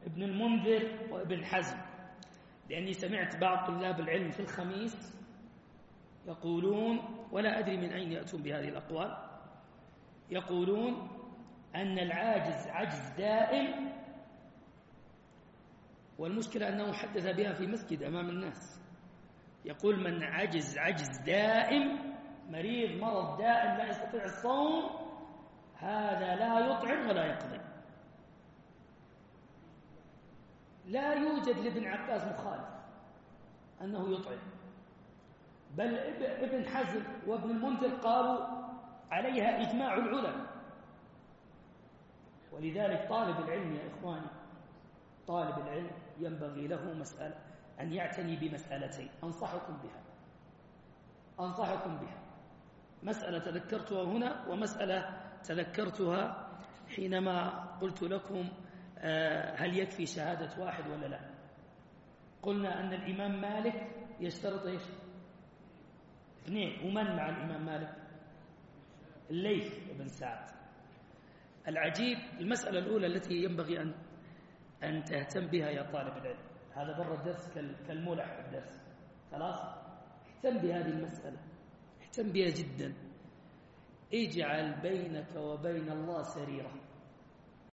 ابن المنذر وابن حزم، لأني سمعت بعض طلاب العلم في الخميس يقولون، ولا أدري من أين يأتون بهذه الأقوال، يقولون أن العاجز عجز دائم، والمشكلة أنه حدث بها في مسجد أمام الناس. يقول من عجز دائم، مريض مرض دائم لا يستطيع الصوم، هذا لا يطعم ولا يقضي. لا يوجد لابن عباس مخالف أنه يطعم، بل ابن حزم وابن المنذر قالوا عليها إجماع العلماء. ولذلك طالب العلم يا إخواني، طالب العلم ينبغي له مسألة أن يعتني بمسألتين أنصحكم بها. مسألة تذكرتها هنا، ومسألة تذكرتها حينما قلت لكم هل يكفي شهادة واحد ولا لا. قلنا أن الإمام مالك يشترط إيش؟ 2. ومن مع الإمام مالك؟ الليث بن سعد. العجيب المسألة الأولى التي ينبغي أن تهتم بها يا طالب العلم، هذا برا الدرس كالملح في الدرس، خلاص؟ اهتم بهذه المسألة، اهتم بها جدا. اجعل بينك وبين الله سريرة.